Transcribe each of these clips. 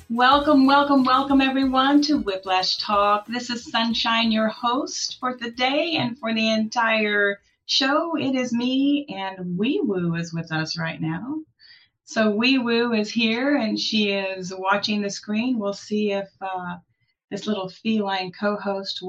Welcome, welcome, welcome everyone to Whiplash Talk. This is Sunshine, your host for the day and for the entire show. It is me, and Wee Woo is with us right now. So Wee Woo is here and she is watching the screen. We'll see if this little feline co-host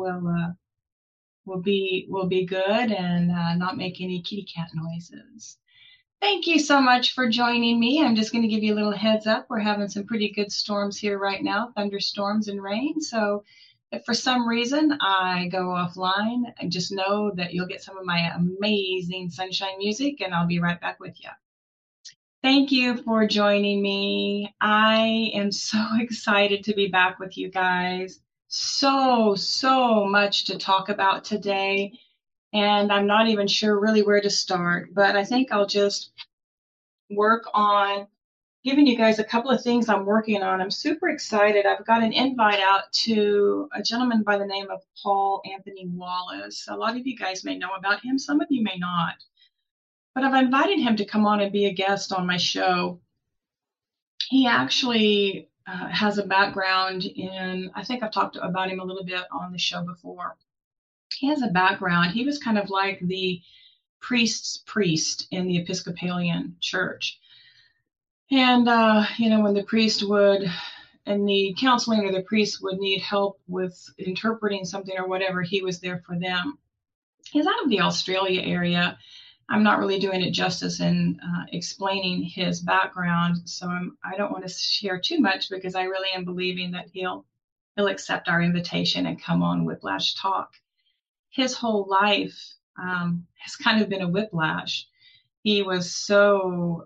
will be good and not make any kitty cat noises. Thank you so much for joining me. I'm just going to give you a little heads up. We're having some pretty good storms here right now, thunderstorms and rain. So if for some reason I go offline, just know that you'll get some of my amazing sunshine music, and I'll be right back with you. Thank you for joining me. I am so excited to be back with you guys. So much to talk about today. And I'm not even sure really where to start, but I think I'll just work on giving you guys a couple of things I'm working on. I'm super excited. I've got an invite out to a gentleman by the name of Paul Anthony Wallace. A lot of you guys may know about him. Some of you may not. But I've invited him to come on and be a guest on my show. He actually has a background in, I think I've talked about him a little bit on the show before. He has a background. He was kind of like the priest's priest in the Episcopalian Church. And, when the priest would, and the counseling or the priest would need help with interpreting something or whatever, he was there for them. He's out of the Australia area. I'm not really doing it justice in explaining his background, so I don't want to share too much because I really am believing that he'll accept our invitation and come on Whiplash Talk. His whole life has kind of been a whiplash. He was so,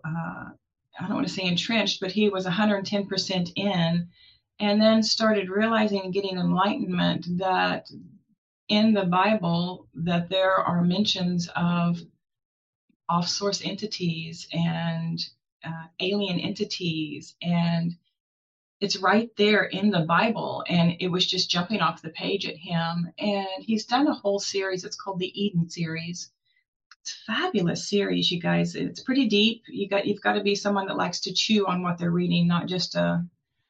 I don't want to say entrenched, but he was 110% in, and then started realizing and getting enlightenment that in the Bible that there are mentions of off-source entities and alien entities, and it's right there in the Bible, and it was just jumping off the page at him. And he's done a whole series. It's called the Eden series. It's a fabulous series, you guys. It's pretty deep. You've got to be someone that likes to chew on what they're reading, not just an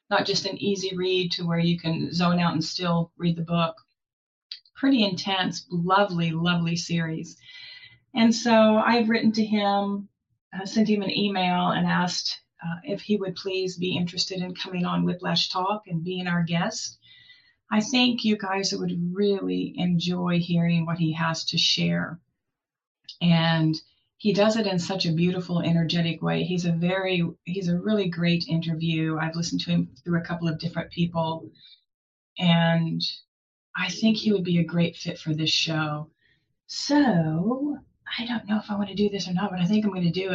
easy read to where you can zone out and still read the book. Pretty intense, lovely series. And so I've written to him, sent him an email and asked if he would please be interested in coming on Whiplash Talk and being our guest. I think you guys would really enjoy hearing what he has to share. And he does it in such a beautiful, energetic way. He's a really great interview. I've listened to him through a couple of different people, and I think he would be a great fit for this show. So I don't know if I want to do this or not, but I think I'm going to do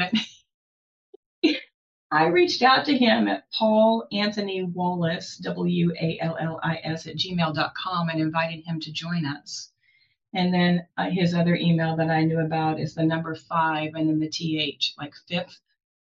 it. I reached out to him at Paul Anthony Wallace, WALLIS @gmail.com, and invited him to join us. And then his other email that I knew about is the number 5 and then the TH, like fifth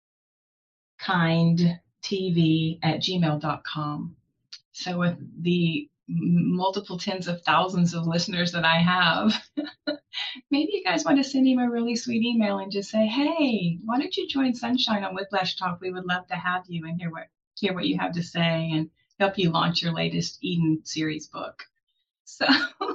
kind TV @gmail.com. So with the multiple tens of thousands of listeners that I have, maybe you guys want to send him a really sweet email and just say, hey, why don't you join Sunshine on Whiplash Talk? We would love to have you and hear what you have to say and help you launch your latest Eden series book. So,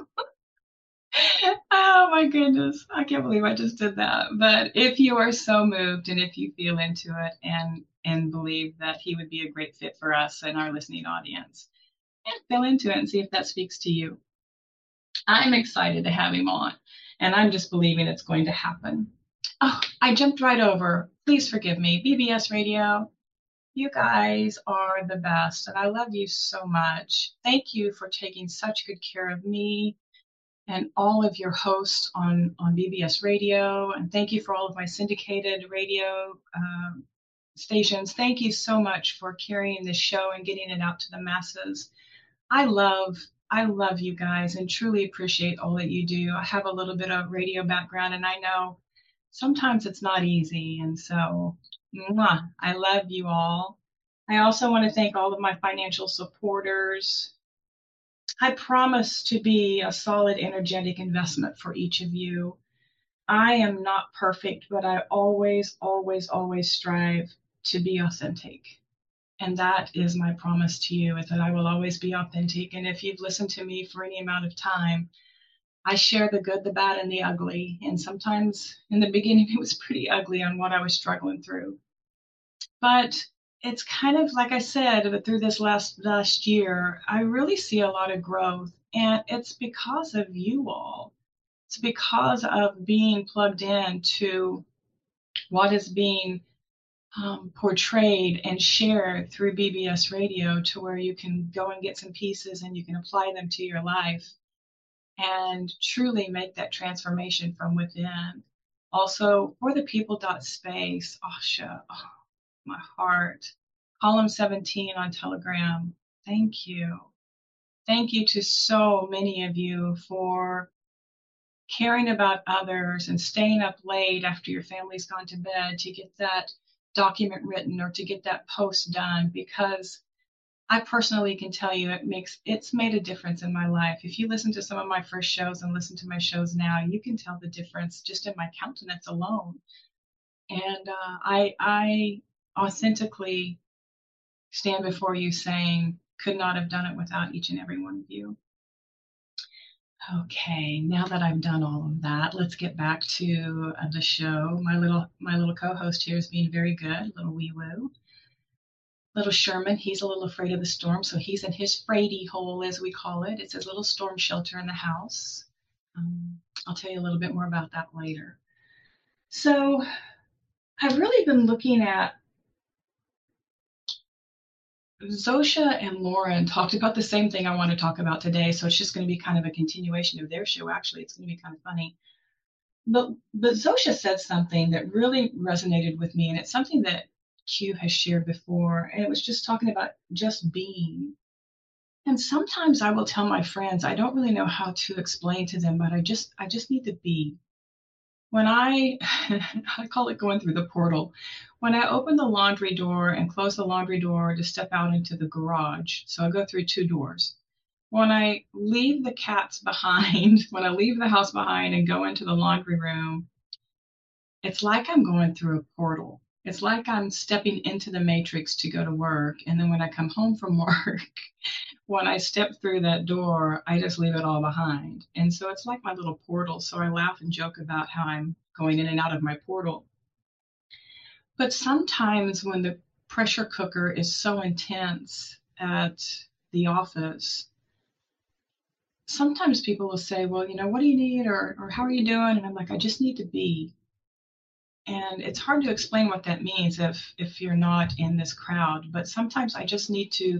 oh my goodness, I can't believe I just did that. But if you are so moved and if you feel into it and believe that he would be a great fit for us and our listening audience, and feel into it and see if that speaks to you. I'm excited to have him on, and I'm just believing it's going to happen. Oh, I jumped right over. Please forgive me. BBS Radio, you guys are the best, and I love you so much. Thank you for taking such good care of me and all of your hosts on BBS Radio, and thank you for all of my syndicated radio stations. Thank you so much for carrying this show and getting it out to the masses. I love you guys and truly appreciate all that you do. I have a little bit of radio background, and I know sometimes it's not easy. And so, I love you all. I also want to thank all of my financial supporters. I promise to be a solid, energetic investment for each of you. I am not perfect, but I always strive to be authentic. And that is my promise to you, is that I will always be authentic. And if you've listened to me for any amount of time, I share the good, the bad, and the ugly. And sometimes in the beginning, it was pretty ugly on what I was struggling through. But it's kind of like I said, through this last year, I really see a lot of growth. And it's because of you all. It's because of being plugged in to what is being portrayed and shared through BBS radio, to where you can go and get some pieces and you can apply them to your life and truly make that transformation from within. Also, for the people space, Asha, oh, my heart. Column 17 on Telegram. Thank you. Thank you to so many of you for caring about others and staying up late after your family's gone to bed to get that document written or to get that post done, because I personally can tell you it's made a difference in my life. If you listen to some of my first shows and listen to my shows now, you can tell the difference just in my countenance alone. And I authentically stand before you saying, could not have done it without each and every one of you. Okay, now that I've done all of that, let's get back to the show. My little co-host here is being very good, little wee woo. Little Sherman, he's a little afraid of the storm, so he's in his fraidy hole, as we call it. It's his little storm shelter in the house. I'll tell you a little bit more about that later. So I've really been looking at Zosha and Lauren talked about the same thing I want to talk about today, so it's just going to be kind of a continuation of their show. Actually, it's going to be kind of funny. But Zosha said something that really resonated with me, and it's something that Q has shared before, and it was just talking about just being. And sometimes I will tell my friends, I don't really know how to explain to them, but I just need to be. When I call it going through the portal. When I open the laundry door and close the laundry door to step out into the garage, so I go through two doors. When I leave the cats behind, when I leave the house behind and go into the laundry room, it's like I'm going through a portal. It's like I'm stepping into the matrix to go to work. And then when I come home from work, when I step through that door, I just leave it all behind. And so it's like my little portal. So I laugh and joke about how I'm going in and out of my portal. But sometimes when the pressure cooker is so intense at the office, sometimes people will say, well, what do you need? Or how are you doing? And I'm like, I just need to be. And it's hard to explain what that means if you're not in this crowd. But sometimes I just need to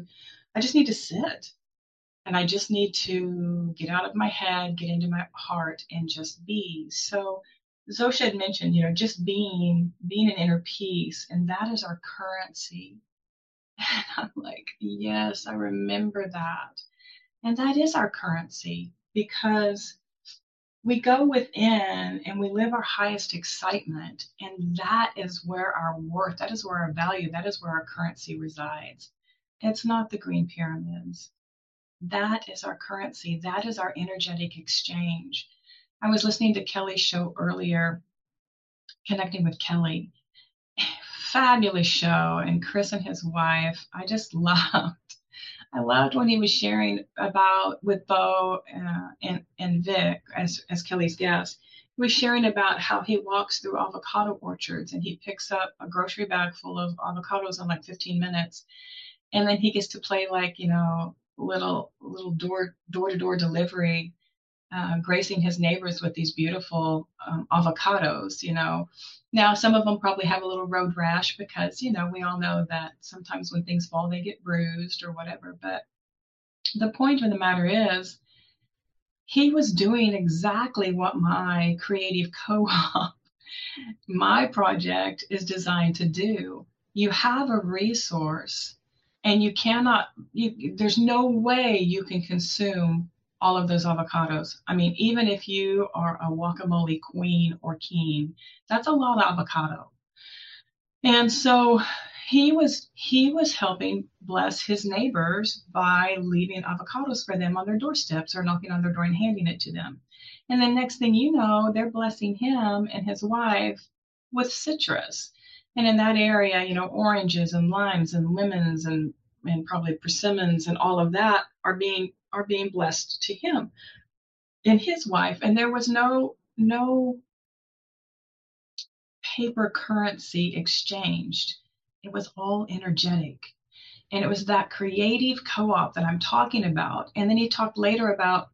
sit, and I just need to get out of my head, get into my heart, and just be. So Zosha had mentioned, just being an inner peace, and that is our currency. And I'm like, yes, I remember that. And that is our currency, because we go within and we live our highest excitement. And that is where our worth, that is where our value, that is where our currency resides. It's not the green pyramids. That is our currency. That is our energetic exchange. I was listening to Kelly's show earlier, Connecting with Kelly. Fabulous show. And Chris and his wife, I just loved. I loved when he was sharing about with Bo and Vic as Kelly's guest. He was sharing about how he walks through avocado orchards and he picks up a grocery bag full of avocados in like 15 minutes. And then he gets to play little door-to-door delivery, gracing his neighbors with these beautiful avocados. Now some of them probably have a little road rash because we all know that sometimes when things fall they get bruised or whatever. But the point of the matter is, he was doing exactly what my creative co-op, my project, is designed to do. You have a resource, and there's no way you can consume all of those avocados. I mean, even if you are a guacamole queen or king, that's a lot of avocado. And so he was helping bless his neighbors by leaving avocados for them on their doorsteps or knocking on their door and handing it to them. And then next thing you know, they're blessing him and his wife with citrus. And in that area, oranges and limes and lemons and probably persimmons and all of that are being blessed to him and his wife. And there was no paper currency exchanged. It was all energetic. And it was that creative co-op that I'm talking about. And then he talked later about,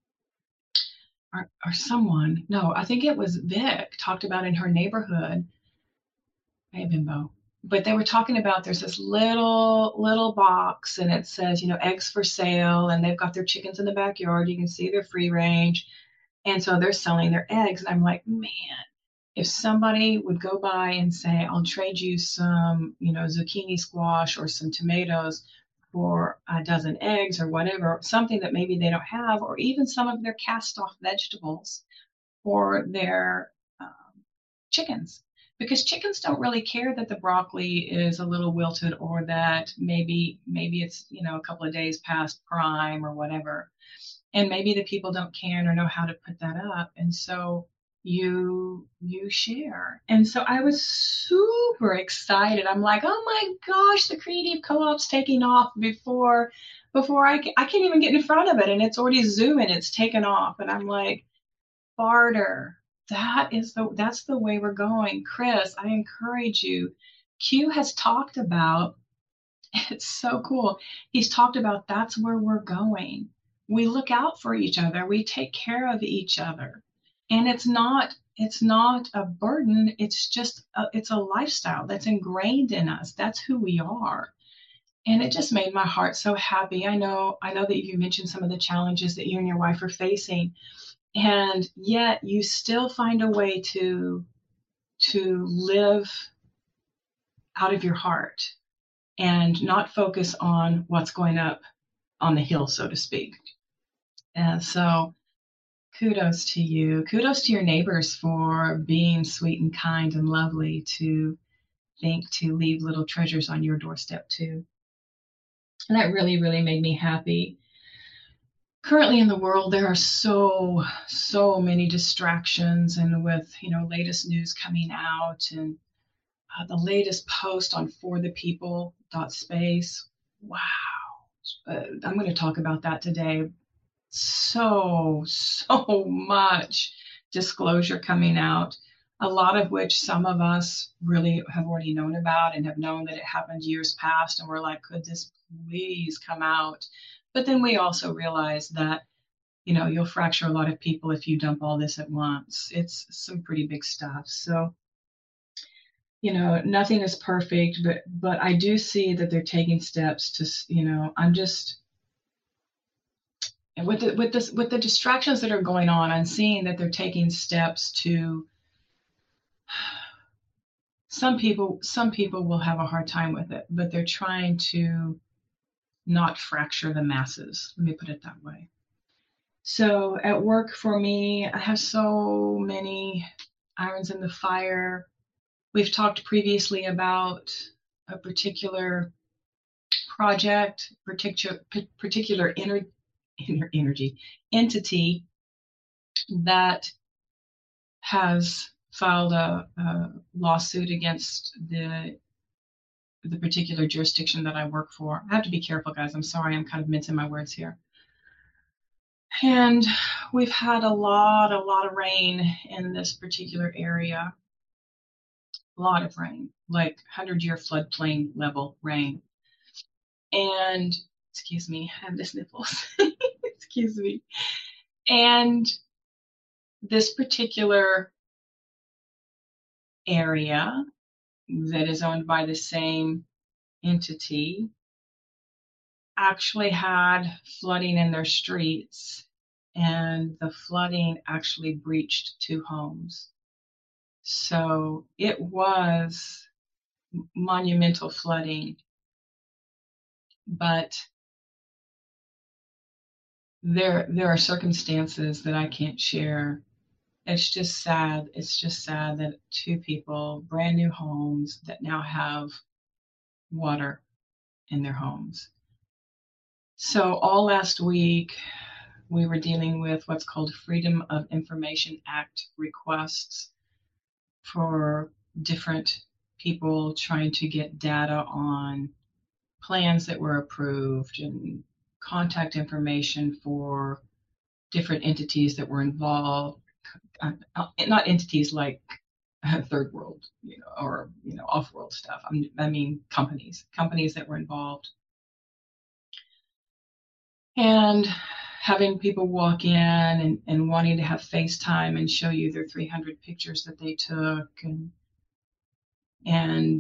or someone, no, I think it was Vic, talked about in her neighborhood, hey Bimbo, but they were talking about there's this little box and it says, eggs for sale, and they've got their chickens in the backyard. You can see they're free range. And so they're selling their eggs. And I'm like, man, if somebody would go by and say, I'll trade you some, zucchini squash or some tomatoes for a dozen eggs or whatever, something that maybe they don't have, or even some of their cast off vegetables for their chickens. Because chickens don't really care that the broccoli is a little wilted or that maybe it's, a couple of days past prime or whatever. And maybe the people don't can or know how to put that up. And so you share. And so I was super excited. I'm like, oh my gosh, the creative co-op's taking off before I can't even get in front of it, and it's already zooming, it's taken off. And I'm like, barter. That's the way we're going. Chris, I encourage you. Q has talked about, it's so cool. He's talked about that's where we're going. We look out for each other. We take care of each other. And it's not a burden. It's just it's a lifestyle that's ingrained in us. That's who we are. And it just made my heart so happy. I know that you mentioned some of the challenges that you and your wife are facing, and yet you still find a way to live out of your heart and not focus on what's going up on the hill, so to speak. And so kudos to you. Kudos to your neighbors for being sweet and kind and lovely to think to leave little treasures on your doorstep too. And that really, really made me happy. Currently in the world, there are so many distractions, and with latest news coming out, and the latest post on forthepeople.space. Wow. I'm going to talk about that today. So much disclosure coming out, a lot of which some of us really have already known about and have known that it happened years past, and we're like, could this please come out? But then we also realize that you'll fracture a lot of people if you dump all this at once. It's some pretty big stuff. So nothing is perfect, but I do see that they're taking steps to, I'm just, with the distractions that are going on, I'm seeing that they're taking steps to, some people will have a hard time with it, but they're trying to not fracture the masses. Let me put it that way. So at work for me, I have so many irons in the fire. We've talked previously about a particular project, particular energy entity that has filed a lawsuit against the particular jurisdiction that I work for. I have to be careful, guys. I'm sorry, I'm kind of mincing my words here. And we've had a lot of rain in this particular area. A lot of rain, like 100-year floodplain level rain. And, excuse me, I have the sniffles. Excuse me. And this particular area that is owned by the same entity actually had flooding in their streets, and the flooding actually breached 2 homes. So it was monumental flooding, but there are circumstances that I can't share. It's just sad. It's just sad that 2 people, brand new homes, that now have water in their homes. So all last week, we were dealing with what's called Freedom of Information Act requests for different people trying to get data on plans that were approved and contact information for different entities that were involved, not entities like third world, or off-world stuff. I mean companies that were involved, and having people walk in and wanting to have FaceTime and show you their 300 pictures that they took, and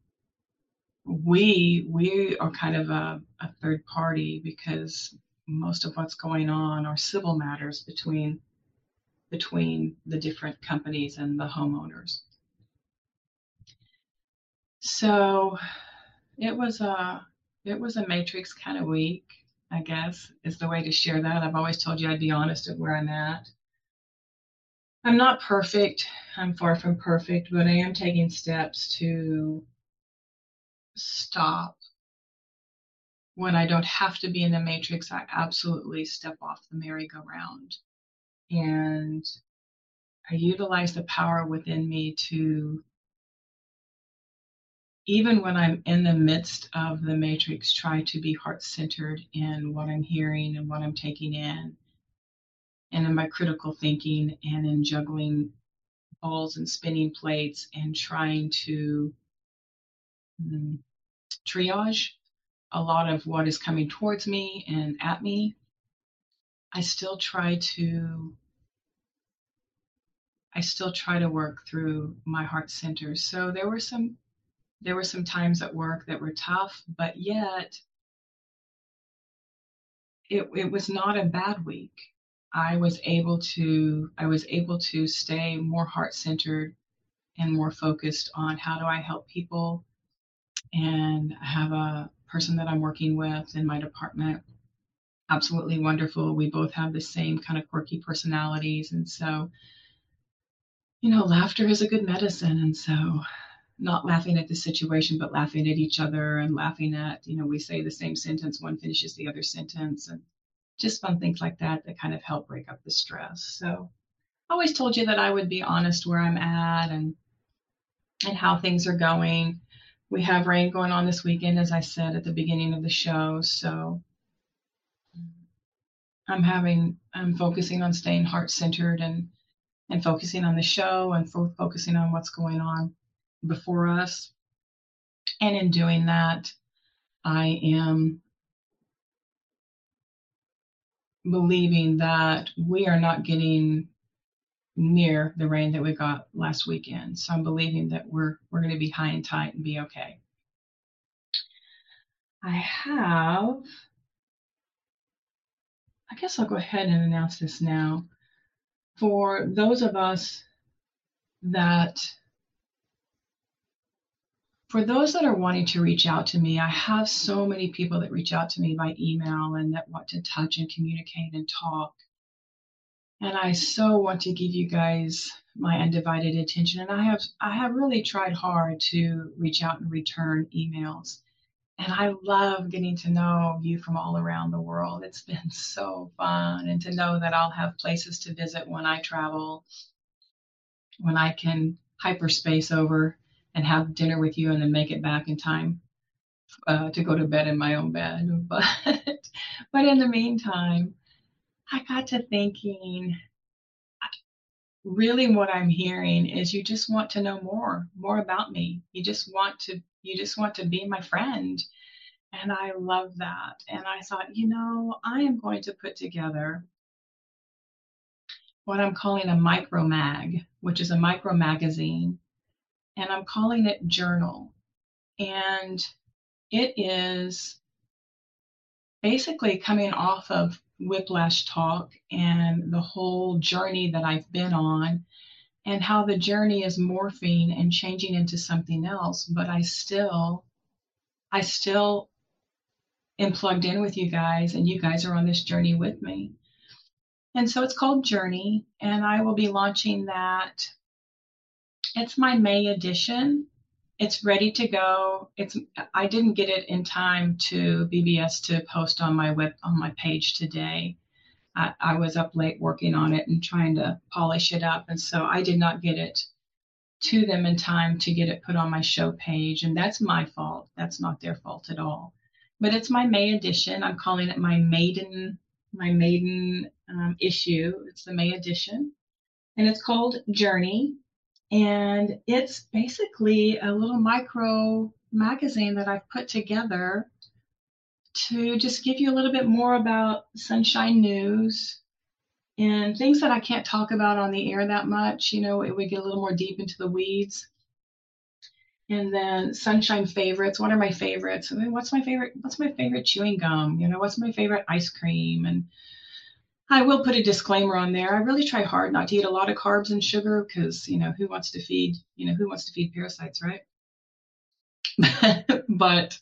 we are kind of a third party because most of what's going on are civil matters between the different companies and the homeowners. So it was a matrix kind of week, I guess, is the way to share that. I've always told you I'd be honest at where I'm at. I'm not perfect. I'm far from perfect, but I am taking steps to stop. When I don't have to be in the matrix, I absolutely step off the merry-go-round. And I utilize the power within me to, even when I'm in the midst of the matrix, try to be heart-centered in what I'm hearing and what I'm taking in, and in my critical thinking, and in juggling balls and spinning plates and trying to triage a lot of what is coming towards me and at me. I still try to work through my heart center. So there were some times at work that were tough, but yet it was not a bad week. I was able to stay more heart centered and more focused on how do I help people. And I have a person that I'm working with in my department, absolutely wonderful. We both have the same kind of quirky personalities, and so laughter is a good medicine. And so not laughing at the situation, but laughing at each other, and laughing at, we say the same sentence, one finishes the other sentence, and just fun things like that kind of help break up the stress. So I always told you that I would be honest where I'm at and how things are going. We have rain going on this weekend, as I said at the beginning of the show. So I'm focusing on staying heart centered and focusing on the show and focusing on what's going on before us. And in doing that, I am believing that we are not getting near the rain that we got last weekend. So I'm believing that we're going to be high and tight and be okay. I guess I'll go ahead and announce this now. For those of us that are wanting to reach out to me, I have so many people that reach out to me by email and that want to touch and communicate and talk. And I so want to give you guys my undivided attention. And I have really tried hard to reach out and return emails. And I love getting to know you from all around the world. It's been so fun. And to know that I'll have places to visit when I travel, when I can hyperspace over and have dinner with you and then make it back in time to go to bed in my own bed. But in the meantime, I got to thinking, really what I'm hearing is you just want to know more about me. You just want to be my friend. And I love that. And I thought, I am going to put together what I'm calling a micro mag, which is a micro magazine. And I'm calling it Journal. And it is basically coming off of Whiplash Talk and the whole journey that I've been on, and how the journey is morphing and changing into something else. But I still am plugged in with you guys, and you guys are on this journey with me. And so it's called Journey, and I will be launching that. It's my May edition. It's ready to go. I didn't get it in time to BBS to post on my page today. I was up late working on it and trying to polish it up, and so I did not get it to them in time to get it put on my show page. And that's my fault. That's not their fault at all. But it's my May edition. I'm calling it my maiden issue. It's the May edition, and it's called Journey. And it's basically a little micro magazine that I've put together to just give you a little bit more about sunshine news and things that I can't talk about on the air that much. It would get a little more deep into the weeds. And then sunshine favorites. What are my favorites? I mean, what's my favorite chewing gum? What's my favorite ice cream? And I will put a disclaimer on there. I really try hard not to eat a lot of carbs and sugar because, who wants to feed parasites, right? But,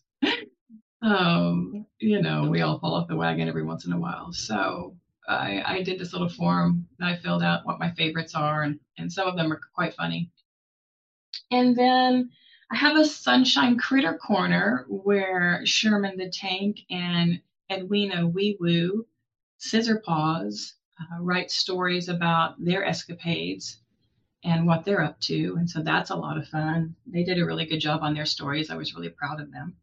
we all fall off the wagon every once in a while. So I did this little form that I filled out what my favorites are, and some of them are quite funny. And then I have a Sunshine Critter Corner where Sherman the Tank and Edwina Wee Woo Scissor Paws write stories about their escapades and what they're up to. And so that's a lot of fun. They did a really good job on their stories. I was really proud of them.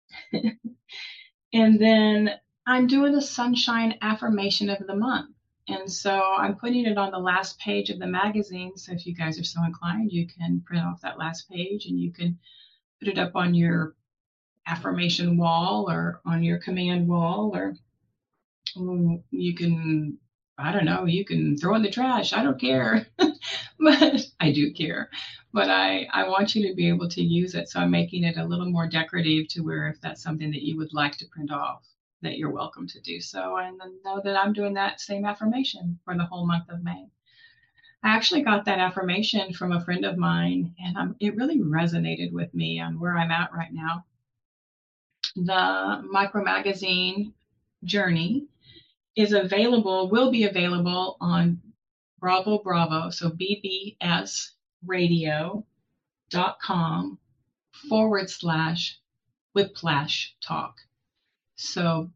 And then I'm doing a Sunshine Affirmation of the Month. And so I'm putting it on the last page of the magazine. So if you guys are so inclined, you can print off that last page and you can put it up on your affirmation wall or on your command wall, or you can, I don't know, you can throw in the trash. I don't care. But I do care. But I want you to be able to use it. So I'm making it a little more decorative to where if that's something that you would like to print off, that you're welcome to do so. And then know that I'm doing that same affirmation for the whole month of May. I actually got that affirmation from a friend of mine, and it really resonated with me on where I'm at right now. The micro magazine Journey will be available on Bravo Bravo, so bbsradio.com/whiplash talk. So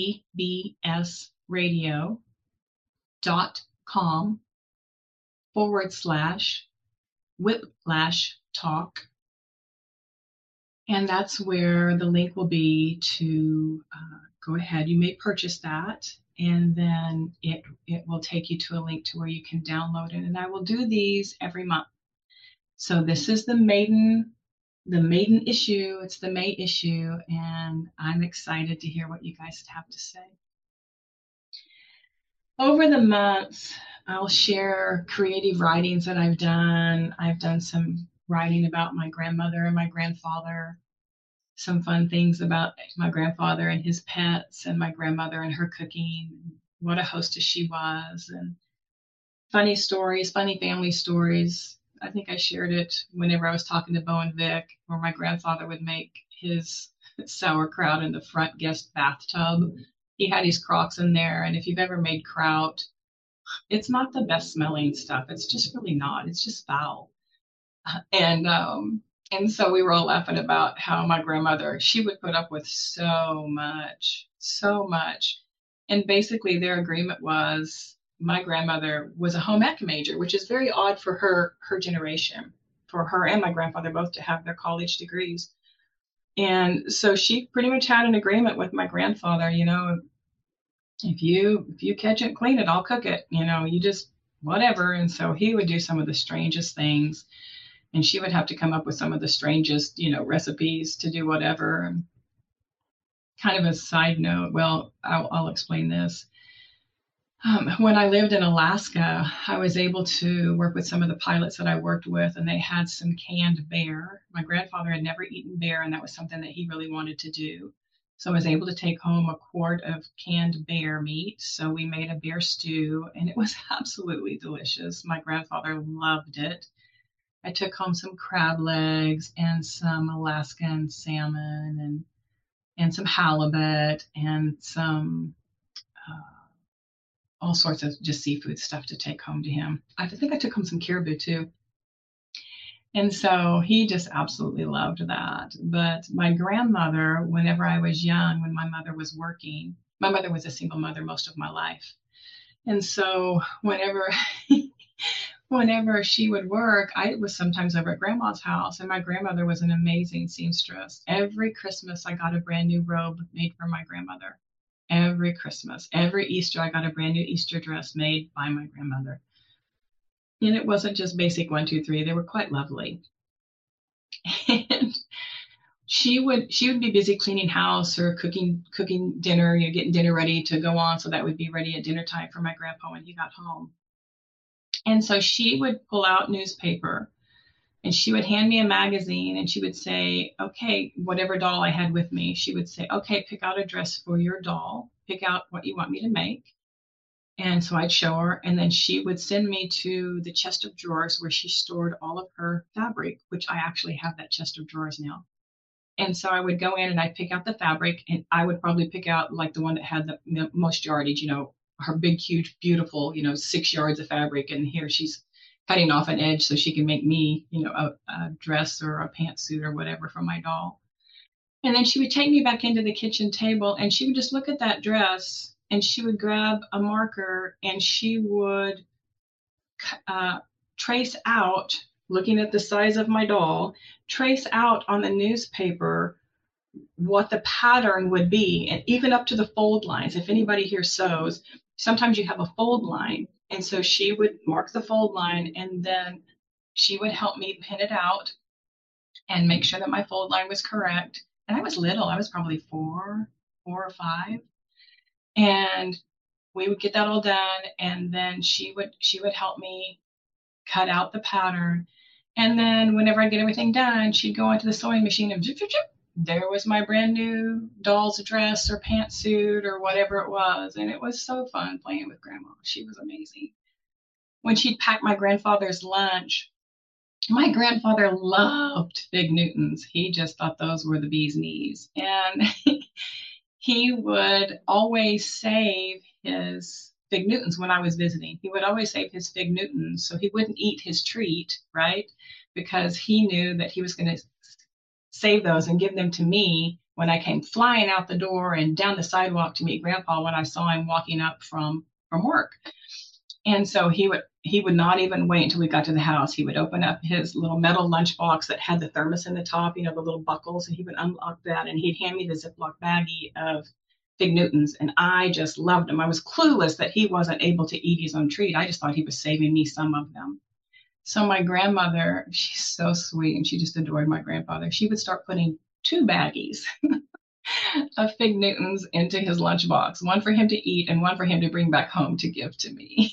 bbsradio.com/whiplash talk. And that's where the link will be to go ahead. You may purchase that, and then it will take you to a link to where you can download it. And I will do these every month. So this is the maiden issue. It's the May issue, and I'm excited to hear what you guys have to say. Over the months, I'll share creative writings that I've done. I've done some writing about my grandmother and my grandfather, some fun things about my grandfather and his pets, and my grandmother and her cooking, what a hostess she was, and funny stories, funny family stories. I think I shared it whenever I was talking to Bo and Vic, where my grandfather would make his sauerkraut in the front guest bathtub. He had his Crocs in there, and if you've ever made kraut, it's not the best smelling stuff. It's just really not. It's just foul. And so we were all laughing about how my grandmother, she would put up with so much. And basically their agreement was my grandmother was a home ec major, which is very odd for her generation, for her and my grandfather both to have their college degrees. And so she pretty much had an agreement with my grandfather, if you catch it, clean it, I'll cook it, you just whatever. And so he would do some of the strangest things, and she would have to come up with some of the strangest, recipes to do whatever. Kind of a side note, well, I'll explain this. When I lived in Alaska, I was able to work with some of the pilots that I worked with, and they had some canned bear. My grandfather had never eaten bear, and that was something that he really wanted to do. So I was able to take home a quart of canned bear meat. So we made a bear stew, and it was absolutely delicious. My grandfather loved it. I took home some crab legs and some Alaskan salmon and some halibut and some all sorts of just seafood stuff to take home to him. I think I took home some caribou too. And so he just absolutely loved that. But my grandmother, whenever I was young, when my mother was working, my mother was a single mother most of my life. And so whenever whenever she would work, I was sometimes over at grandma's house, and my grandmother was an amazing seamstress. Every Christmas, I got a brand new robe made for my grandmother. Every Christmas, every Easter, I got a brand new Easter dress made by my grandmother. And it wasn't just basic 1, 2, 3. They were quite lovely. And she would be busy cleaning house or cooking dinner, getting dinner ready to go on, so that would be ready at dinner time for my grandpa when he got home. And so she would pull out newspaper, and she would hand me a magazine, and she would say, okay, whatever doll I had with me, she would say, okay, pick out a dress for your doll, pick out what you want me to make. And so I'd show her, and then she would send me to the chest of drawers where she stored all of her fabric, which I actually have that chest of drawers now. And so I would go in and I'd pick out the fabric, and I would probably pick out like the one that had the most yardage, her big, huge, beautiful, 6 yards of fabric. And here she's cutting off an edge so she can make me, a dress or a pantsuit or whatever for my doll. And then she would take me back into the kitchen table, and she would just look at that dress, and she would grab a marker, and she would trace out, looking at the size of my doll, trace out on the newspaper what the pattern would be, and even up to the fold lines. If anybody here sews, sometimes you have a fold line. And so she would mark the fold line, and then she would help me pin it out and make sure that my fold line was correct. And I was little. I was probably 4 or 5. And we would get that all done, and then she would help me cut out the pattern. And then whenever I get everything done, she'd go onto the sewing machine, and there was my brand new doll's dress or pantsuit or whatever it was. And it was so fun playing with Grandma. She was amazing. When she'd pack my grandfather's lunch, my grandfather loved Fig Newtons. He just thought those were the bee's knees. And he would always save his Fig Newtons when I was visiting. He would always save his Fig Newtons so he wouldn't eat his treat, right? Because he knew that he was going to save those and give them to me when I came flying out the door and down the sidewalk to meet Grandpa when I saw him walking up from work. And so he would not even wait until we got to the house. He would open up his little metal lunchbox that had the thermos in the top, the little buckles, and he would unlock that, and he'd hand me the Ziploc baggie of Fig Newtons, and I just loved him. I was clueless that he wasn't able to eat his own treat. I just thought he was saving me some of them. So my grandmother, she's so sweet, and she just adored my grandfather. She would start putting 2 baggies of Fig Newtons into his lunchbox, one for him to eat and one for him to bring back home to give to me.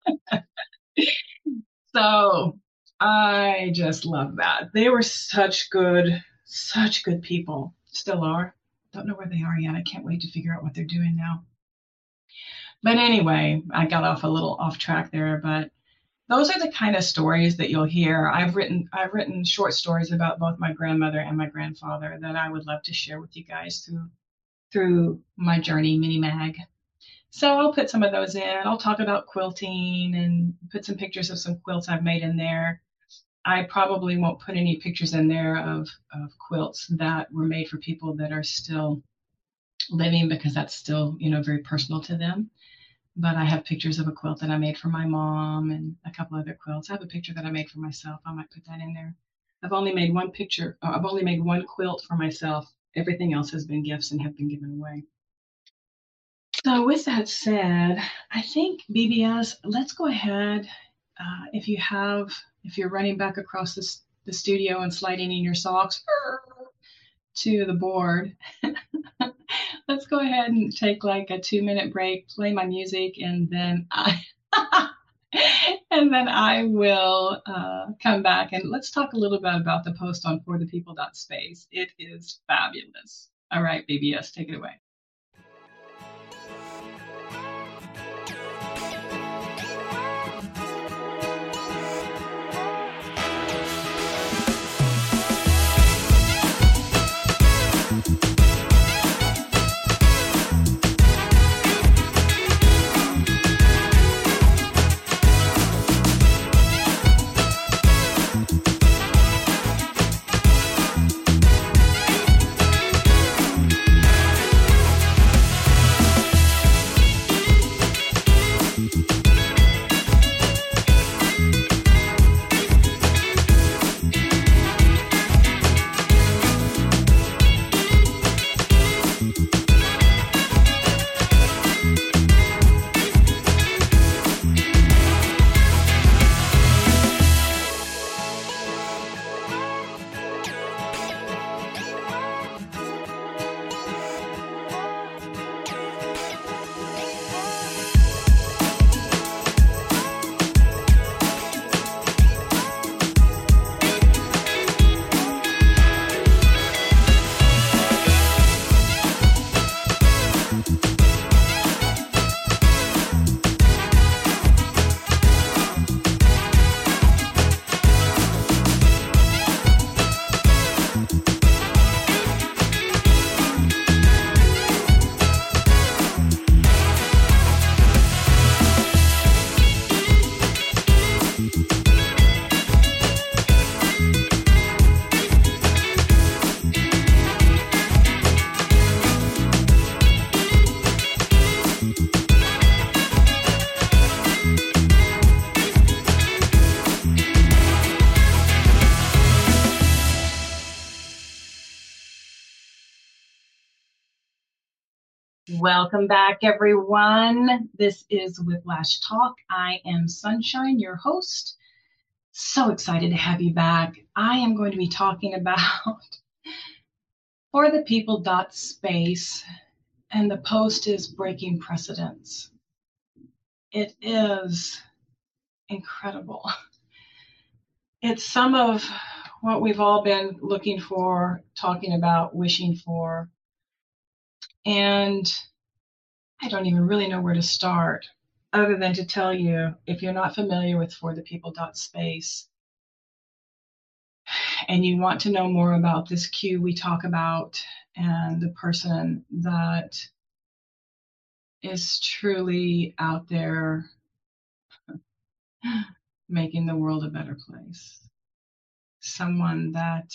So I just love that. They were such good people. Still are. Don't know where they are yet. I can't wait to figure out what they're doing now. But anyway, I got off track there, but those are the kind of stories that you'll hear. I've written short stories about both my grandmother and my grandfather that I would love to share with you guys through my journey mini mag. So I'll put some of those in. I'll talk about quilting and put some pictures of some quilts I've made in there. I probably won't put any pictures in there of quilts that were made for people that are still living, because that's still, very personal to them. But I have pictures of a quilt that I made for my mom and a couple other quilts. I have a picture that I made for myself. I might put that in there. I've only made one quilt for myself. Everything else has been gifts and have been given away. So with that said, I think BBS, let's go ahead. If you're running back across the studio and sliding in your socks to the board, let's go ahead and take like a 2-minute break, play my music, and then I will come back and let's talk a little bit about the post on forthepeople.space. It is fabulous. All right, BBS, take it away. Welcome back, everyone. This is Whiplash Talk. I am Sunshine, your host. So excited to have you back. I am going to be talking about For the People space, and the post is Breaking Precedents. It is incredible. It's some of what we've all been looking for, talking about, wishing for. And I don't even really know where to start, other than to tell you, if you're not familiar with For the People space, and you want to know more about this Q we talk about and the person that is truly out there making the world a better place, someone that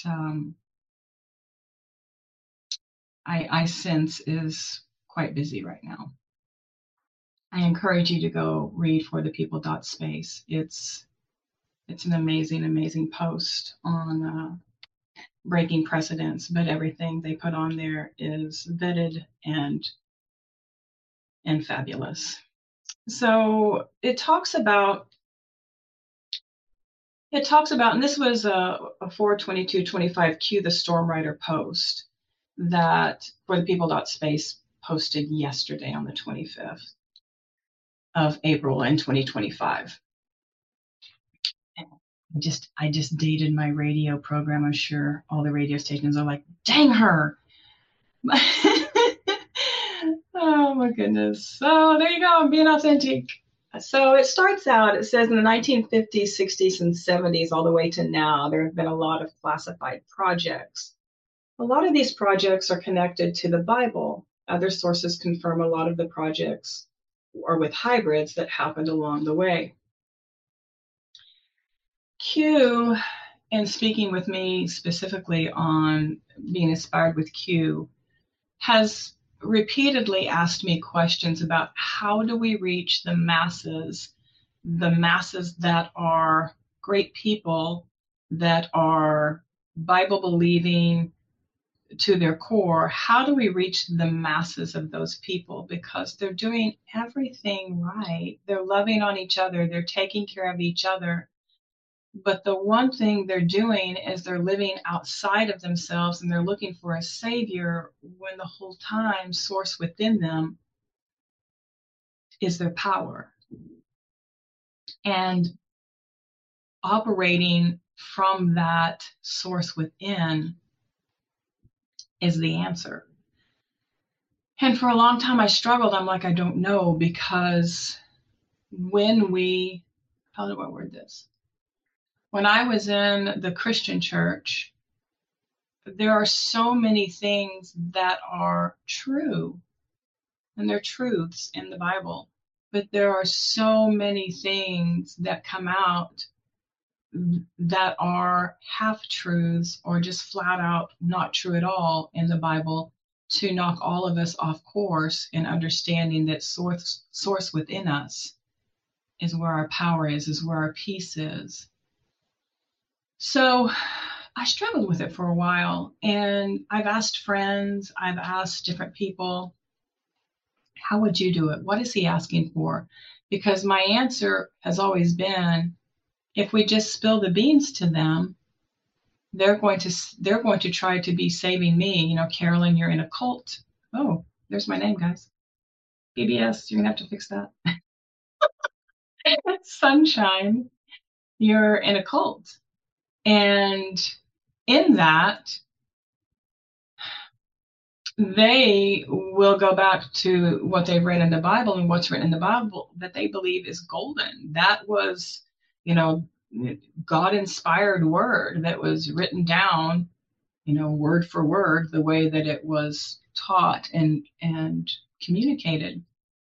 I sense is quite busy right now. I encourage you to go read For the People space. It's an amazing, amazing post on breaking precedents, but everything they put on there is vetted and fabulous. So it talks about, and this was a 4/22/25 Q the Storm Rider post that For the People space posted yesterday on the 25th of April in 2025. I just dated my radio program. I'm sure all the radio stations are like, dang her. Oh my goodness. So there you go. I'm being authentic. So it starts out, it says in the 1950s, 60s, and 70s, all the way to now, there have been a lot of classified projects. A lot of these projects are connected to the Bible. Other sources confirm a lot of the projects are with hybrids that happened along the way. Q, and speaking with me specifically on being inspired with Q, has repeatedly asked me questions about how do we reach the masses that are great people, that are Bible believing to their core. How do we reach the masses of those people? Because they're doing everything right. They're loving on each other. They're taking care of each other. But the one thing they're doing is they're living outside of themselves, and they're looking for a savior when the whole time source within them is their power. And operating from that source within is the answer. And for a long time I struggled. I'm like, I don't know, because how do I word this? When I was in the Christian church, there are so many things that are true, and they're truths in the Bible, but there are so many things that come out that are half truths or just flat out not true at all in the Bible, to knock all of us off course in understanding that source within us is where our power is where our peace is. So I struggled with it for a while, and I've asked friends, I've asked different people, how would you do it? What is he asking for? Because my answer has always been, if we just spill the beans to them, they're going to try to be saving me. You know, Carolyn, you're in a cult. Oh, there's my name, guys. PBS, you're gonna have to fix that. Sunshine, you're in a cult. And in that, they will go back to what they've read in the Bible, and what's written in the Bible that they believe is golden. That was, God-inspired word that was written down, word for word, the way that it was taught and communicated.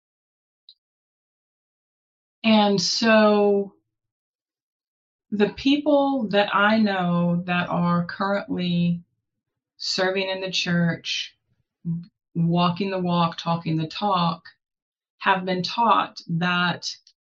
And so the people that I know that are currently serving in the church, walking the walk, talking the talk, have been taught that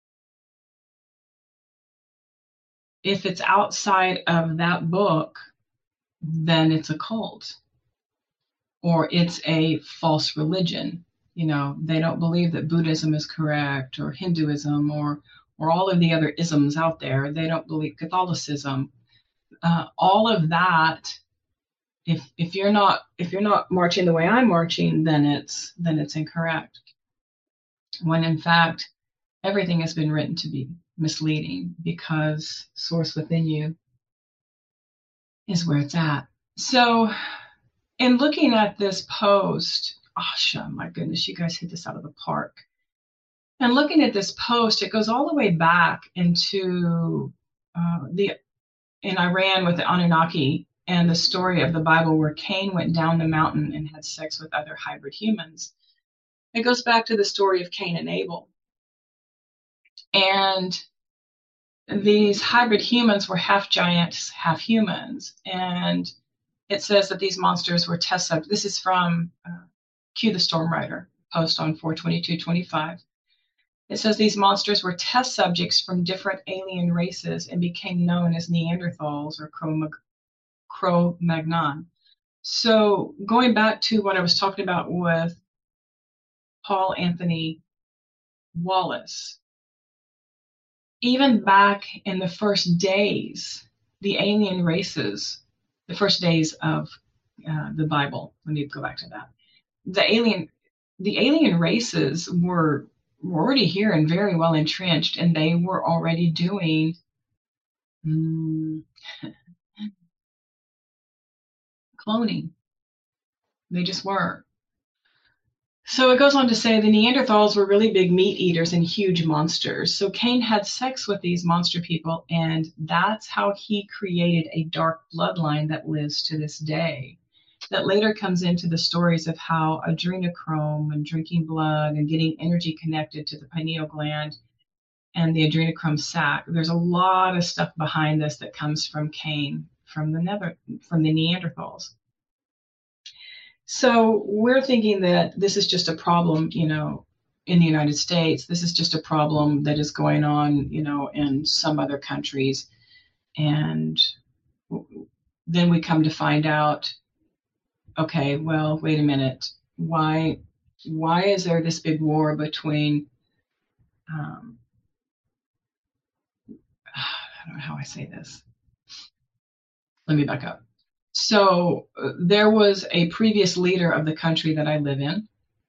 if it's outside of that book, then it's a cult or it's a false religion. They don't believe that Buddhism is correct, or Hinduism, or all of the other isms out there. They don't believe Catholicism. All of that. If you're not marching the way I'm marching, then it's incorrect. When in fact everything has been written to be misleading, because source within you is where it's at. So, in looking at this post, Asha, my goodness, you guys hit this out of the park. And looking at this post, it goes all the way back into the in Iran with the Anunnaki and the story of the Bible where Cain went down the mountain and had sex with other hybrid humans. It goes back to the story of Cain and Abel. And these hybrid humans were half giants, half humans. And it says that these monsters were test subjects. This is from Q the Storm Rider post on 4/22/25. It says these monsters were test subjects from different alien races and became known as Neanderthals or Cro-Magnon. So going back to what I was talking about with Paul Anthony Wallace, even back in the first days, the alien races, the first days of the Bible, let me go back to that. The alien races were already here and very well entrenched, and they were already doing cloning. They just were. So it goes on to say the Neanderthals were really big meat eaters and huge monsters. So Cain had sex with these monster people, and that's how he created a dark bloodline that lives to this day. That later comes into the stories of how adrenochrome and drinking blood and getting energy connected to the pineal gland and the adrenochrome sac. There's a lot of stuff behind this that comes from Cain, from the Neanderthals. So we're thinking that this is just a problem, in the United States. This is just a problem that is going on, in some other countries. And then we come to find out, okay, well, wait a minute. Why is there this big war between, I don't know how I say this. Let me back up. So there was a previous leader of the country that I live in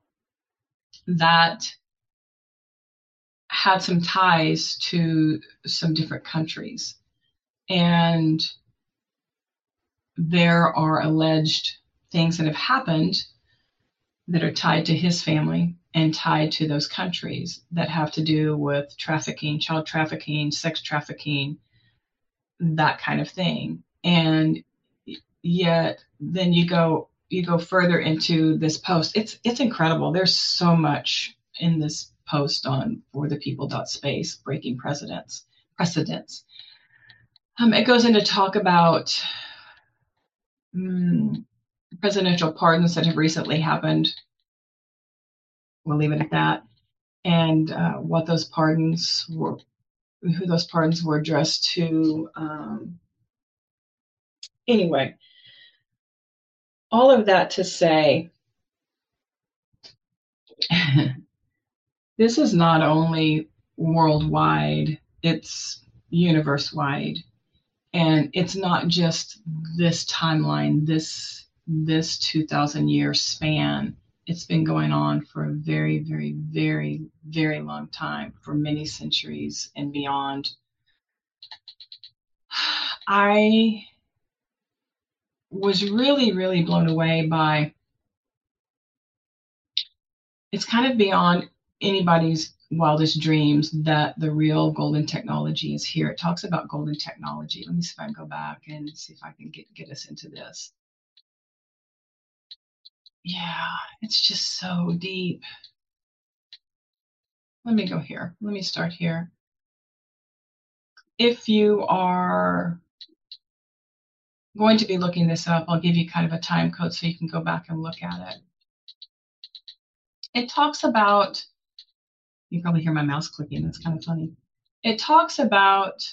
that had some ties to some different countries. And there are alleged things that have happened that are tied to his family and tied to those countries that have to do with trafficking, child trafficking, sex trafficking, that kind of thing. And yet then you go further into this post. It's incredible. There's so much in this post on forthepeople.space, breaking precedents. It goes into talk about presidential pardons that have recently happened. We'll leave it at that. And what those pardons were, who those pardons were addressed to. Anyway, all of that to say, this is not only worldwide, it's universe-wide. And it's not just this timeline, this 2,000-year span. It's been going on for a very, very, very, very long time, for many centuries and beyond. I was really, really blown away by, it's kind of beyond anybody's wildest dreams that the real golden technology is here. It talks about golden technology. Let me see if I can go back and see if I can get us into this. Yeah, it's just so deep. Let me go here. Let me start here. If you are going to be looking this up, I'll give you kind of a time code so you can go back and look at it. It talks about, you probably hear my mouse clicking, that's kind of funny. It talks about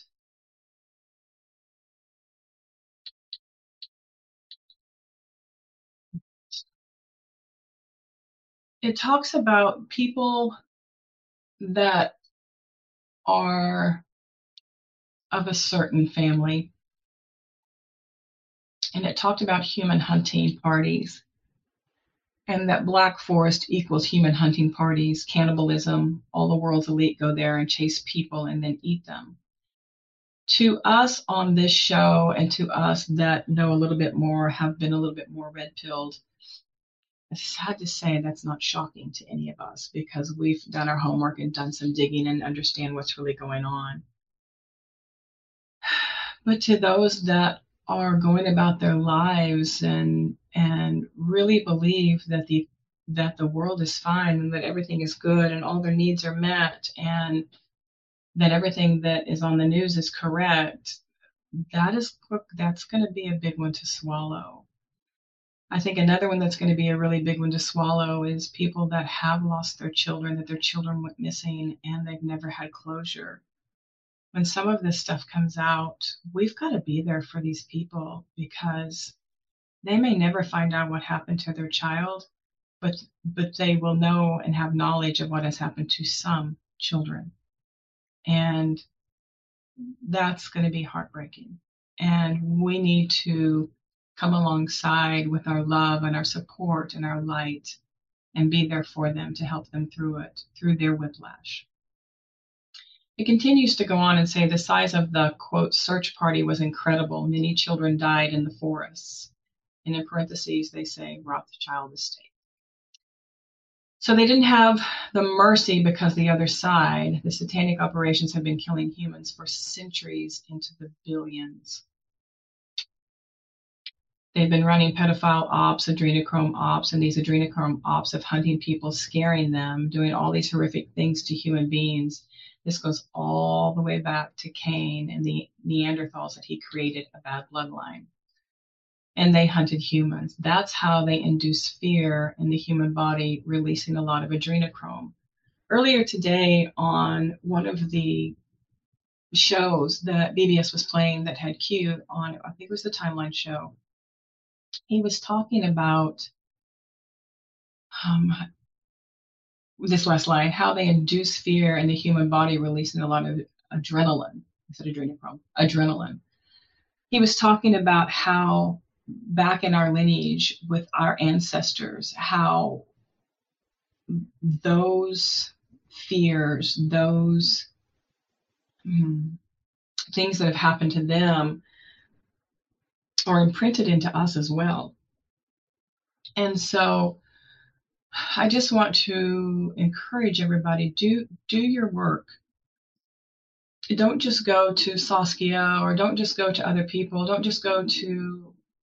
it talks about people that are of a certain family, and it talked about human hunting parties, and that Black Forest equals human hunting parties, cannibalism, all the world's elite go there and chase people and then eat them. To us on this show, and to us that know a little bit more, have been a little bit more red pilled, it's sad to say that's not shocking to any of us because we've done our homework and done some digging and understand what's really going on. But to those that are going about their lives and really believe that the world is fine and that everything is good and all their needs are met and that everything that is on the news is correct, that's going to be a big one to swallow. I think another one that's going to be a really big one to swallow is people that have lost their children, that their children went missing and they've never had closure. When some of this stuff comes out, we've got to be there for these people because they may never find out what happened to their child, but they will know and have knowledge of what has happened to some children. And that's going to be heartbreaking. And we need to come alongside with our love and our support and our light and be there for them to help them through it, through their whiplash. It continues to go on and say the size of the, quote, search party was incredible. Many children died in the forests. And in parentheses, they say Rothschild estate. So they didn't have the mercy because the other side, the satanic operations, have been killing humans for centuries into the billions. They've been running pedophile ops, adrenochrome ops, and these adrenochrome ops of hunting people, scaring them, doing all these horrific things to human beings. This goes all the way back to Cain and the Neanderthals that he created a bad bloodline. And they hunted humans. That's how they induce fear in the human body, releasing a lot of adrenochrome. Earlier today on one of the shows that BBS was playing that had Q on, I think it was the Timeline show, he was talking about this last line, how they induce fear in the human body, releasing a lot of adrenaline, instead of adrenaline. He was talking about how back in our lineage with our ancestors, how those fears, those things that have happened to them are imprinted into us as well. And so I just want to encourage everybody, do your work. Don't just go to Saskia, or don't just go to other people. Don't just go to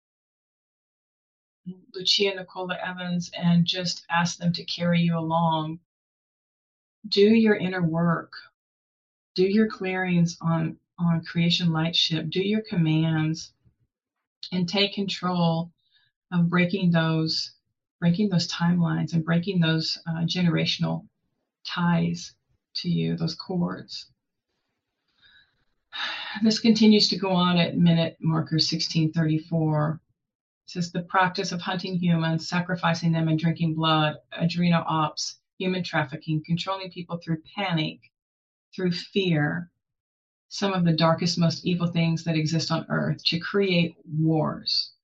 Lucia Nicola Evans and just ask them to carry you along. Do your inner work. Do your clearings on Creation Lightship. Do your commands and take control of breaking those timelines and breaking those generational ties to you, those cords. This continues to go on at minute marker 1634. It says the practice of hunting humans, sacrificing them and drinking blood, adreno ops, human trafficking, controlling people through panic, through fear, some of the darkest, most evil things that exist on earth, to create wars.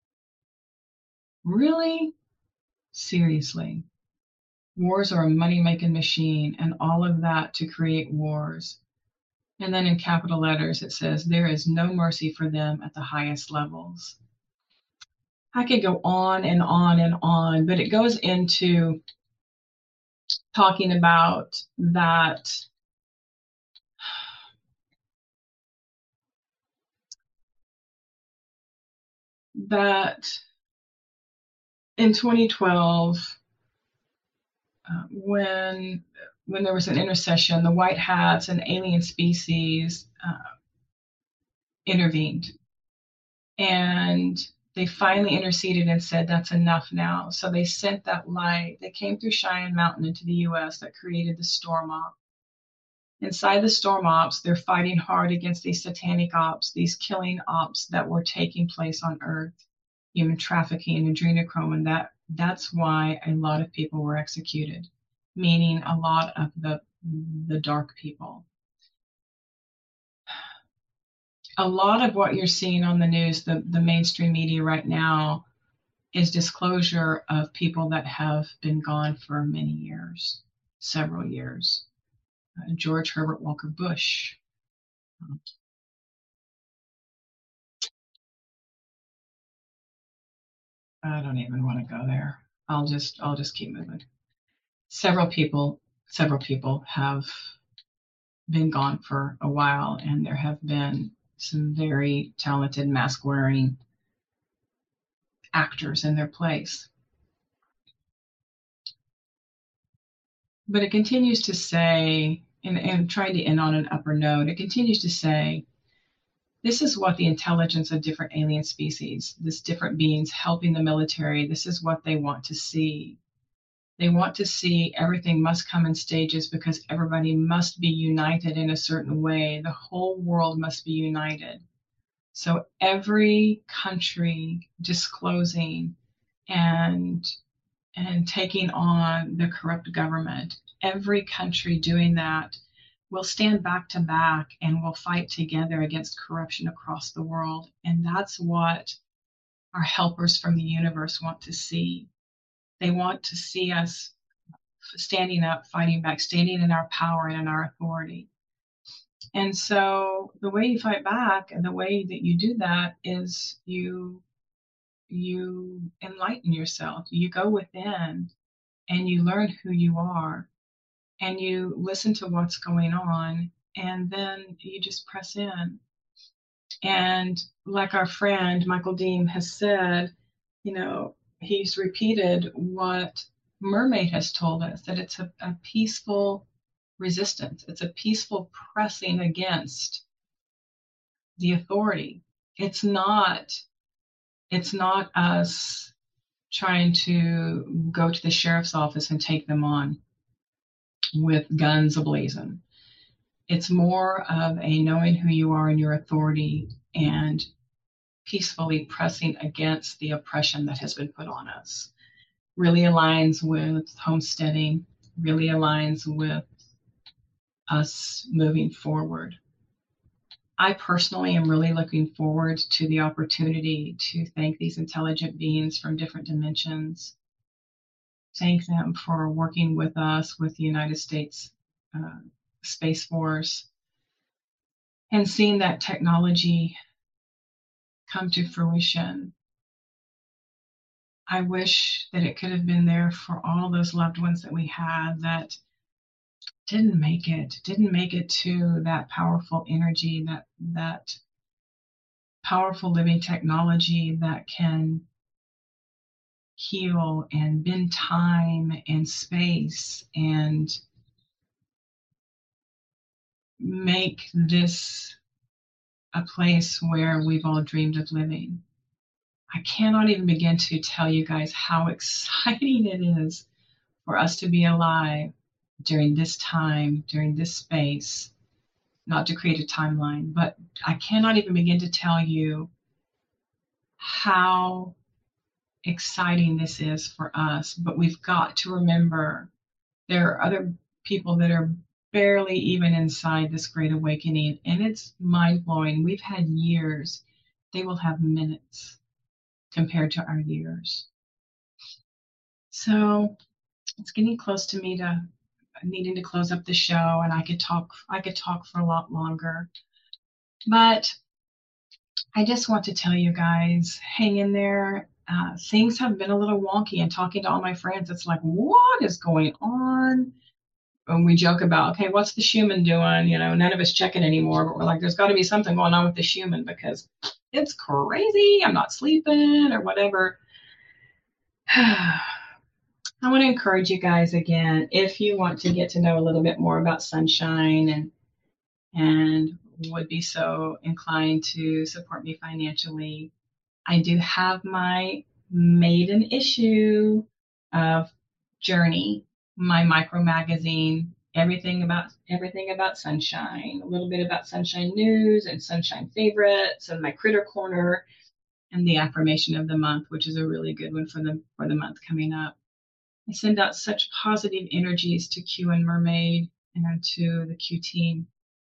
Really? Seriously. Wars are a money-making machine, and all of that to create wars. And then in capital letters, it says, there is no mercy for them at the highest levels. I could go on and on and on, but it goes into talking about that in 2012, when there was an intercession, the white hats and alien species intervened. And they finally interceded and said, that's enough now. So they sent that light. They came through Cheyenne Mountain into the U.S. that created the Storm Op. Inside the Storm Ops, they're fighting hard against these satanic ops, these killing ops that were taking place on Earth, human trafficking and adrenochrome, and That's why a lot of people were executed, meaning a lot of the dark people. A lot of what you're seeing on the news, the mainstream media right now, is disclosure of people that have been gone for many years, several years. George Herbert Walker Bush. I don't even want to go there. I'll just keep moving. Several people have been gone for a while, and there have been some very talented mask wearing actors in their place. But it continues to say, and trying to end on an upper note, it continues to say, this is what the intelligence of different alien species, this different beings helping the military, this is what they want to see. They want to see everything must come in stages because everybody must be united in a certain way. The whole world must be united. So every country disclosing and taking on the corrupt government, every country doing that will stand back to back and will fight together against corruption across the world. And that's what our helpers from the universe want to see. They want to see us standing up, fighting back, standing in our power and in our authority. And so the way you fight back and the way that you do that is you enlighten yourself. You go within and you learn who you are and you listen to what's going on, and then you just press in. And like our friend Michael Deem has said, he's repeated what Mermaid has told us, that it's a peaceful resistance. It's a peaceful pressing against the authority. It's not us trying to go to the sheriff's office and take them on with guns ablazing. It's more of a knowing who you are and your authority and peacefully pressing against the oppression that has been put on us. Really aligns with homesteading, really aligns with us moving forward. I personally am really looking forward to the opportunity to thank these intelligent beings from different dimensions. Thank them for working with us, with the United States Space Force, and seeing that technology come to fruition. I wish that it could have been there for all those loved ones that we had that didn't make it to that powerful energy, that powerful living technology that can heal and bend time and space and make this a place where we've all dreamed of living. I cannot even begin to tell you guys how exciting it is for us to be alive during this time, during this space, not to create a timeline, but I cannot even begin to tell you how exciting this is for us. But we've got to remember there are other people that are barely even inside this great awakening, and it's mind-blowing. We've had years. They will have minutes compared to our years. So it's getting close to me to needing to close up the show, and I could talk for a lot longer. But I just want to tell you guys, hang in there. Things have been a little wonky, and talking to all my friends, it's like, what is going on? And we joke about, okay, what's the Schumann doing? None of us check it anymore, but we're like, there's got to be something going on with the Schumann because it's crazy. I'm not sleeping or whatever. I want to encourage you guys again, if you want to get to know a little bit more about Sunshine and would be so inclined to support me financially, I do have my maiden issue of Journey, my micro magazine, everything about Sunshine, a little bit about Sunshine news and Sunshine favorites and my critter corner. and the affirmation of the month, which is a really good one for the month coming up. I send out such positive energies to Q and Mermaid and to the Q team.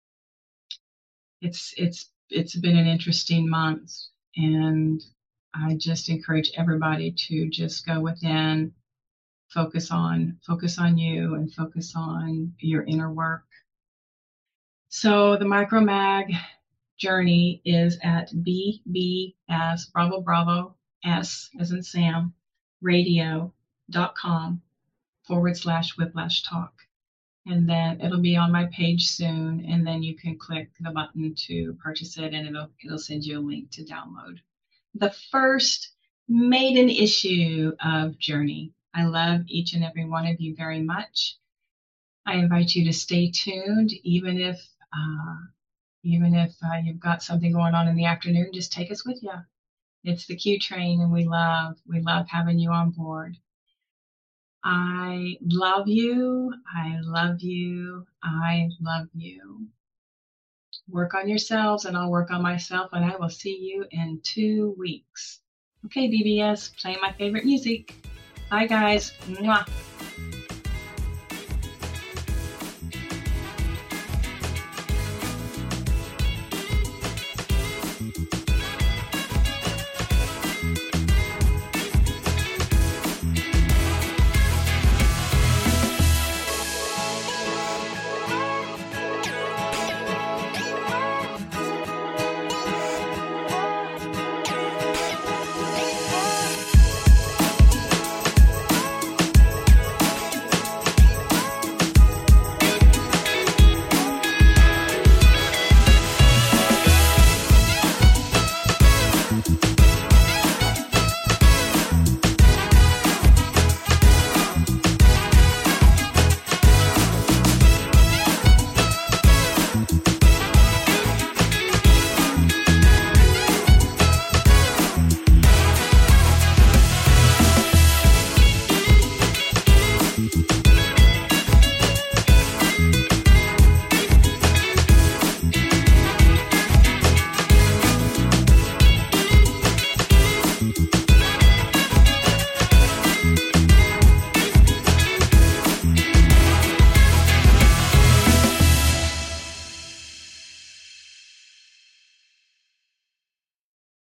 It's been an interesting month, and I just encourage everybody to just go within, focus on you, and focus on your inner work. So the Micro Mag journey is at BB as Bravo Bravo S as in Sam radio.com/whiplash talk. And then it'll be on my page soon, and then you can click the button to purchase it, and it'll send you a link to download the first maiden issue of Journey. I love each and every one of you very much. I invite you to stay tuned, even if you've got something going on in the afternoon. Just take us with you. It's the Q train, and we love having you on board. I love you. I love you. I love you. Work on yourselves, and I'll work on myself, and I will see you in 2 weeks. Okay, BBS, play my favorite music. Bye, guys. Mwah. You